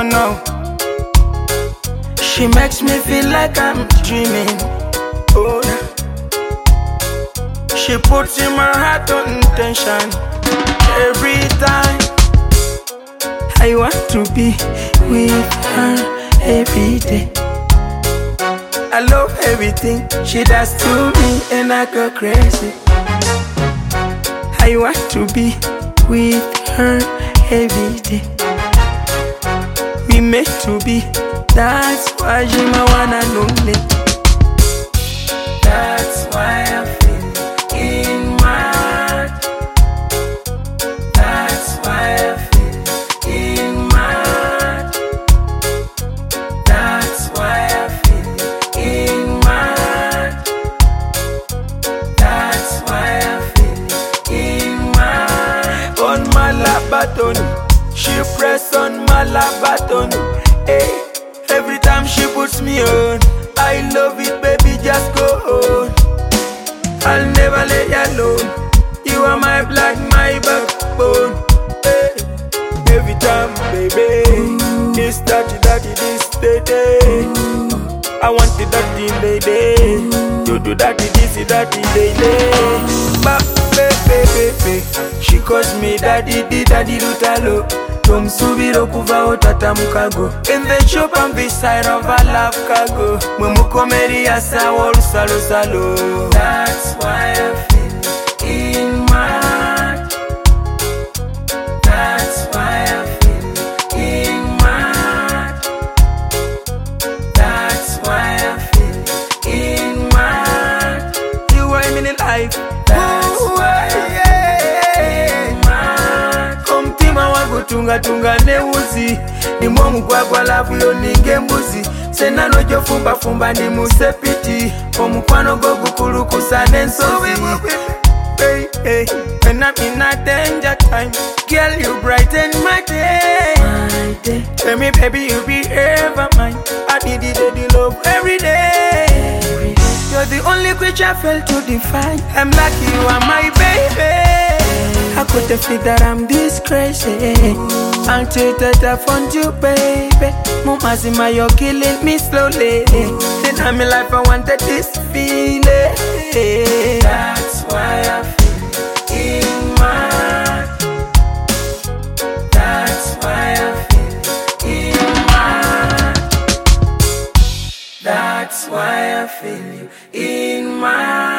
no. She makes me feel like I'm dreaming. Oh, she puts in my heart on tension every time. I want to be with her every day. I love everything she does to me and I go crazy. I want to be with her every day. We meant to be, that's why she my one and only. That's why I feel in my heart. That's why I feel in my heart. That's why I feel in my heart. That's why I feel in my heart. On my lap button, she press on my lap button. Hey, every time she puts me on, I love it, baby, just go on. I'll never let you alone. You are my blood, my backbone. Hey, every time, baby, it's dirty, this day. I want the dirty lady. You do dirty, this dirty lady. But baby, she calls me daddy, daddy Lutalo. Tom subiro kuva tata mukago. In the shop I'm beside of a love cargo. Mumukomeri asawo salo salo. That's why I feel in my heart. That's why I feel in my heart. That's why I feel in my heart. You are in my life. That's why I feel in my heart. Komtima wangu tunga neuzi. Ni mwomu kwa lavu yo ninge mbuzi. Sena nojo fumba ni musepiti. Omukwano go gukulukusa nensozi. Hey, when I'm in a danger time, girl, you brighten my day. Tell me, baby, you be ever mine. I need the love every day. You're the only creature I felt to define. I'm lucky you are my baby. I couldn't think that I'm this crazy until that I found you, baby. Mumazima, you're killing me slowly. Then I'm in life, I wanted this feeling. That's why I feel in my heart. That's why I feel in my heart. That's why I feel you in my heart.